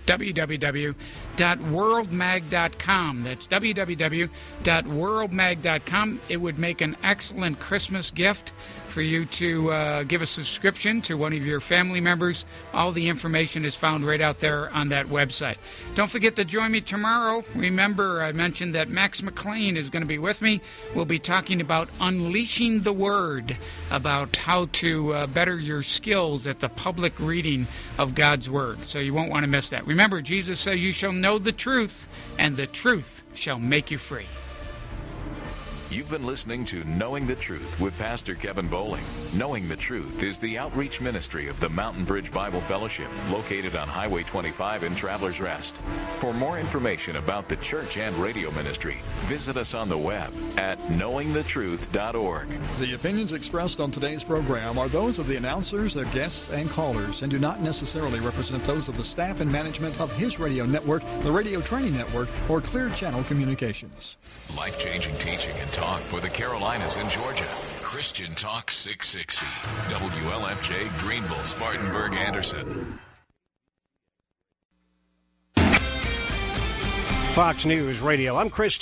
www.worldmag.com. That's www.worldmag.com. It would make an excellent Christmas gift for you to give a subscription to one of your family members. All the information is found right out there on that website. Don't forget to join me tomorrow. Remember, I mentioned that Max McLean Green is going to be with me. We'll be talking about unleashing the Word, about how to better your skills at the public reading of God's Word. So you won't want to miss that. Remember, Jesus says you shall know the truth, and the truth shall make you free. You've been listening to Knowing the Truth with Pastor Kevin Bowling. Knowing the Truth is the outreach ministry of the Mountain Bridge Bible Fellowship, located on Highway 25 in Travelers Rest. For more information about the church and radio ministry, visit us on the web at knowingthetruth.org. The opinions expressed on today's program are those of the announcers, their guests, and callers, and do not necessarily represent those of the staff and management of his radio network, the Radio Training Network, or Clear Channel Communications. Life-changing teaching and talk for the Carolinas and Georgia. Christian Talk 660. WLFJ Greenville, Spartanburg, Anderson. Fox News Radio. I'm Chris